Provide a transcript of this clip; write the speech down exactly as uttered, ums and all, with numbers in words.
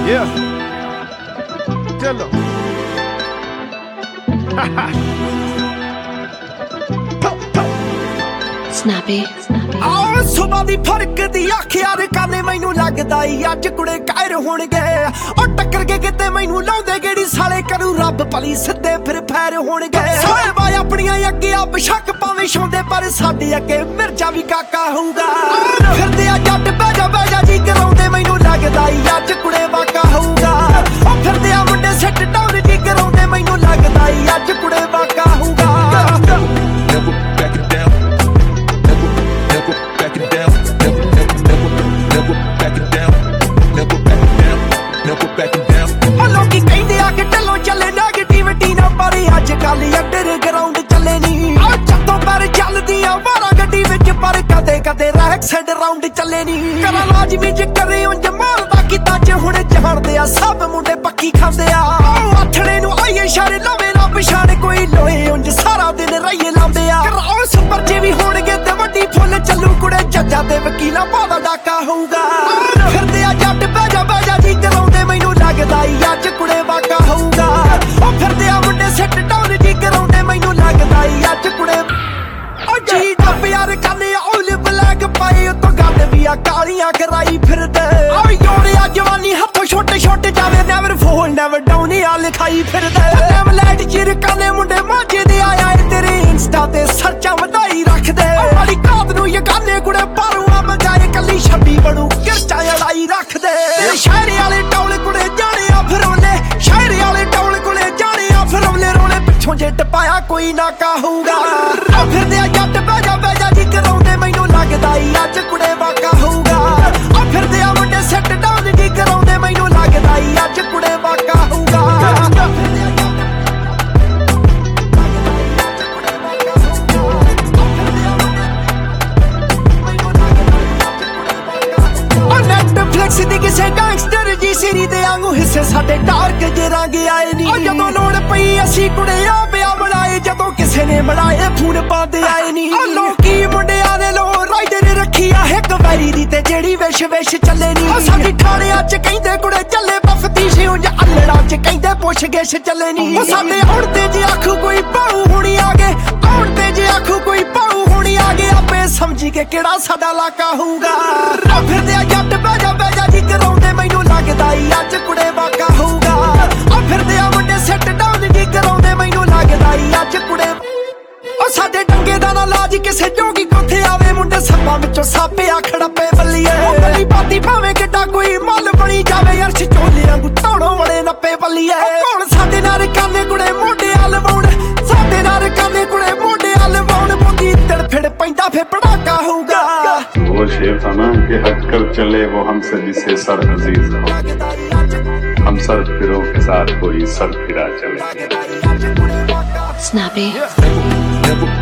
Yeah. Tell them. Snappy, snappy. ਆਹ ਸੁਬਾ ਦੀ ਫਰਕ ਦੀ ਆਖਿਆ ਰਕਾਨੇ ਮੈਨੂੰ ਲੱਗਦਾ ਈ ਅੱਜ ਕੁੜੇ ਕਾਇਰ ਹੋਣਗੇ ਉਹ ਟੱਕਰ ਕੇ ਕਿਤੇ ਮੈਨੂੰ ਲਾਉਂਦੇ ਗੇੜੀ ਸਾਲੇ ਕਰੂ ਰੱਬ ਭਲੀ ਸਿੱਧੇ ਫਿਰ ਫੈਰ ਹੋਣਗੇ ਸਾਰੇ ਬਾਈ ਆਪਣੀਆਂ ਅੱਗੇ ਆ ਬਸ਼ੱਕ ਪਾਵੇਂ ਛੋਂਦੇ ਪਰ ਸਾਡੇ ਅੱਗੇ ਮਿਰਜ਼ਾ ਵੀ ਕਾਕਾ ਹੋਊਗਾ ਫਿਰਦੇ ਆ ਜੱਟ ਬਹਿ ਜਾ ਬਹਿ ਜਾ ਜੀ ਕਰਾਉਂਦੇ ਮੈਨੂੰ ਲੱਗਦਾ ਈ ਅੱਜ ਕੁੜੇ ਵਾਕਾ ਹੋਊਗਾ ਉਹ ਫਿਰਦੇ ਆ ਮੁੰਡੇ ਸਿੱਟ ਡਾਊਨ ਜੀ ਕਰਾਉਂਦੇ ਮੈਨੂੰ ਲੱਗਦਾ ਈ ਅੱਜ ਕੁੜੇ ਵਾਕਾ ਹੋਊਗਾ ਲੋਕੀ ਕਹਿੰਦੇ ਆ ਕਿ ਢੱਲੋਂ ਚੱਲੇ ਨੈਗੇਟਿਵਿਟੀ ਨਾ ਪਰ ਅੱਜ ਕੱਲ ਅੰਡਰਗਰਾਉਂਡ ਚੱਲੇ ਨੀ ਆ ਜਦੋਂ ਪਰ ਚੱਲਦੀਆਂ ਵਾਰਾ ਗੱਡੀ ਵਿੱਚ ਪਰ ਕਦੇ ਕਦੇ ਰੈਕ ਸਾਈਡ ਰਾਉਂਡ ਚੱਲੇ ਨੀ ਕਰਾਂ ਲਾਜ਼ਮੀ ਜੇ ਕਰੇ ਉਂਝ ਮਾਰਦਾ ਕਿਤਾ ਚ ਹੁਣ ਜਾਣਦੇ ਆ ਸਭ ਮੁੰਡੇ ਪੱਕੀ ਖਾਂਦੇ ਆ ਆਥਣੇ ਨੂੰ ਆਈਏ ਇਸ਼ਾਰੇ ਲਵੇ ਨਾ ਪਛਾਣ ਕੋਈ ਲੋਏ ਉਂਝ ਸਾਰਾ ਦਿਨ ਰਹੀਏ ਲਾਉਂਦੇ ਆ ਕਰਾਉ ਸੁਪਰ ਜੇ ਵੀ ਹੋਣਗੇ ਤੇ ਵੱਡੀ ਫੁੱਲ ਚੱਲੂ ਕੁੜੇ ਜੱਜਾਂ ਦੇ ਵਕੀਲਾਂ ਬਾਦਾ ਡਾਕਾ ਹੋਊਗਾ ਫਿਰਦੇ ਆ ਜੱਟ ਬਹਿ ਜਾ ਬਹਿ ਜਾ ਜੀ ਕਰਾਉਂਦੇ ਮੈਨੂੰ ਲੱਗਦਾ ਈ ਅੱਜ ਕੁੜੇ ਵਾਕਾ ਹੋਊਗਾ ਉਹ ਫਿਰਦੇ ਆ ਮੁੰਡੇ ਸਿੱਟ ਡਾਊਨ ਜੀ ਕਰਾਉਂਦੇ ਮੈਨੂੰ ਲੱਗਦਾ ਈ ਅੱਜ ਕੁੜੇ ਉਹ ਜੀ ਡੱਬ ਯਾਰ ਕੰਨੇ ਔਲ ਬਲੈਕ ਪਾਈ ਉਤੋਂ ਗੱਲ ਵੀ ਆ ਕਾਲੀਆਂ ਕਰਾਈ ਫਿਰਦੇ ਆ ਯੋੜਿਆ ਜਵਾਨੀ ਹੱਥੋਂ ਛੋਟੇ ਛੋਟੇ ਜਾਵੇ ਨੈਵਰ ਫੋਲ ਨੈਵਰ ਡਾਊਨ ਆ ਲਿਖਾਈ ਫਿਰਦੇ ਨੈਵਰ ਲੈਟ ਚਿਰ ਕੰਨੇ ਮੁੰਡੇ ਮਾਝੇ ਦੇ ਆਇਆ ਤੇਰੇ ਇੰਸਟਾ ਤੇ ਸਰਚਾਂ ਵਧਾਈ ਰੱਖਦੇ ਵਾਲੀ ਕਾਤ ਨੂੰ ਯਗਾਨੇ ਕੁੜੇ ਪਾਰੂ ਆ ਮਜਾਏ ਕੱਲੀ ਛੱਬੀ ਬਣੂ ਕਿਰਚਾ ਲੜਾਈ ਰੱਖਦੇ ਸ਼ਾਇਰੀ ਵਾਲੇ ਟੌਲ ਕੁੜੇ ਜਾਣੇ ਆ ਫਿਰੋਲੇ ਸ਼ਾਇਰੀ ਵਾਲੇ ਟੌਲ ਕੁੜੇ ਜਾਣੇ ਆ ਫਿਰੋਲੇ ਰੋਲੇ ਪਿੱਛੋਂ ਜੇ ਟਪਾਇਆ ਕੋਈ ਨਾ ਕਾਹੂਗਾ ਆ ਫਿਰਦੇ ਆ ਜੱਟ ਬਹਿ ਜਾ ਬਹਿ ਜਾ ਜੀ ਕਰਾਉਂਦੇ ਮੈਨੂੰ ਲੱਗਦਾ ਈ ਅੱਜ ਕੁੜੇ ਵਾਕਾ ਹੋਊਗਾ ਆ ਫਿਰਦੇ ਆ ਮੁੰਡੇ ਸੈੱਟ ਡਾਊਨ ਜੀ ਕਰਾਉਂਦੇ ਮੈਨੂੰ ਲੱਗਦਾ ਈ ਅੱਜ ਕੁੜੇ ਵਾਕਾ ਹੋਊਗਾ ਨੈਟਫਲਿਕਸ ਦੀ ਕਿਸੇ ਗੈਂਗਸਟਰ ਜੀ ਸੀਰੀ ਦੇ ਵਾਂਗੂ ਹਿੱਸੇ ਸਾਡੇ ਡਾਰਕ ਜੇ ਰੰਗ ਆਏ ਨੀ ਜਦੋਂ ਲੋੜ ਪਈ ਅਸੀਂ ਕੁੜੇ ਆ ਪਿਆ ਬਣਾਏ ਜਦੋਂ ਕਿਸੇ ਨੇ ਬਣਾਏ ਫੋਨ ਪਾਉਂਦੇ ਆਏ ਨੀ ਲੋਕੀ ਮੁੰਡਿਆਂ ਦੇ ਲੋ ਰਾਈਡਰ ਰੱਖੀ ਆ ਇੱਕ ਵੈਰੀ ਦੀ ਤੇ ਜਿਹੜੀ ਵਿਸ਼ ਵਿਸ਼ ਚੱਲੇ ਨੀ ਸਾਡੀ ਠਾਣਿਆਂ ਚ ਕਹਿੰਦੇ ਕੁੜੇ ਚੱਲੇ ਬਫਤੀ ਸੀ ਉਂਝ ਅੱਲੜਾਂ ਚ ਕਹਿੰਦੇ ਪੁੱਛ ਗਿੱਛ ਚੱਲੇ ਨੀ ਉਹ ਸਾਡੇ ਆਉਣ ਤੇ ਜੇ ਆਖੂ ਕੋਈ ਪਾਉ ਹੁਣੀ ਆ ਗਏ ਆਉਣ ਤੇ ਜੇ ਆਖੂ ਕੋਈ ਪਾਉ ਹੁਣੀ ਆ ਗਏ ਆਪੇ ਸਮਝੀ ਕੇ ਕਿਹੜਾ ਸਾਡਾ ਇਲਾਕਾ ਹੋਊਗਾ ਆ ਫਿਰਦੇ ਆ ਜੱਟ ਬਹਿ ਜਾ ਬਹਿ ਜਾ ਜੀ ਕਰਾਉਂਦੇ ਮੈਨੂੰ ਲੱਗਦਾ ਈ ਅੱਜ ਕੁੜੇ ਵਾਕਾ ਹੋਊਗਾ ਆ ਫਿਰਦੇ ਆ ਮੁੰਡੇ ਸੈੱਟ ਡਾਊਨ ਜੀ ਕਰਾਉਂਦੇ ਮੈਨੂੰ ਲੱਗਦਾ ਈ ਅੱਜ ਕੁੜੇ ਉਹ ਸਾਡੇ ਡੰਗੇ ਦਾ ਨਾ ਲਾਜ ਕਿਸੇ ਜੋਗੀ ਕੋਥੇ ਆਵੇ ਮੁੰਡੇ ਸੱਪਾਂ ਵਿੱਚੋਂ ਸਾਪੇ ਆ ਖੜੱਪੇ ਬੱਲੀਏ ਉਹ ਗੱਲੀ ਬਾਤੀ ਭਾਵੇਂ ਕਿੱਡਾ ਕੋਈ ਮੱਲ ਬਣੀ ਜਾਵੇ ਅਰਸ਼ ਚੋਲਿਆਂ ਨੂੰ ਧੌਣੋਂ ਵੜੇ ਨੱਪੇ ਬੱਲੀਏ ਕੌਣ ਸਾਡੇ ਨਾਲ ਕਾਨੇ ਕੁੜੇ ਮੋਢੇ ਆ ਲਵਾਉਣ ਸਾਡੇ ਨਾਲ ਕਾਨੇ ਕੁੜੇ ਮੋਢੇ ਆ ਲਵਾਉਣ ਮੁੰਗੀ ਤੜਫੜ ਪੈਂਦਾ ਫੇ ਪੜਾਕਾ ਹੋਊਗਾ वो शेर था ना कि हटकर चले वो हमसे जिसे सर अजीज हो हम सर फिरों के साथ कोई सर फिरा चले Snappy.